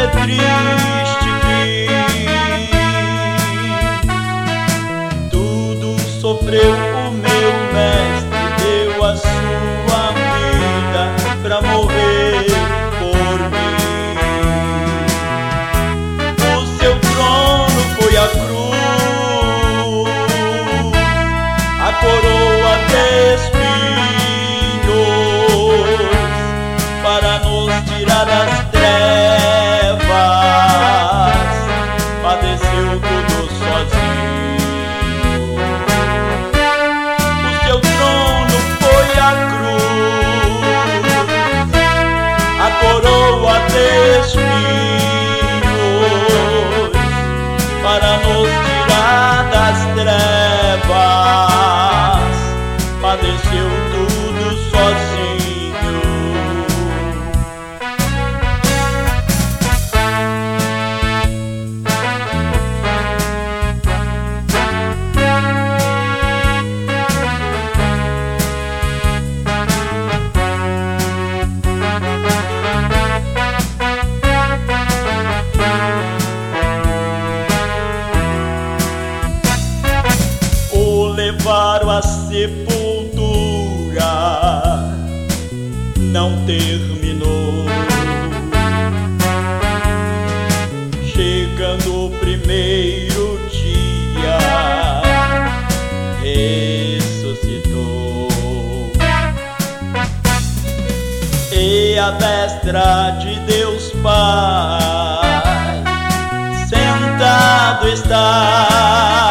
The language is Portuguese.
triste fim. Tudo sofreu o meu mestre, deu a sua vida pra morrer por mim. O seu trono foi a cruz, a coroa de espinhos, para nos tirar das trevas, padeceu tudo sozinho. O seu trono foi a cruz, a coroa de espinhos, para nos tirar das trevas, padeceu tudo sozinho. Levaram à sepultura, não terminou. Chegando o primeiro dia, ressuscitou. E a destra de Deus Pai sentado está,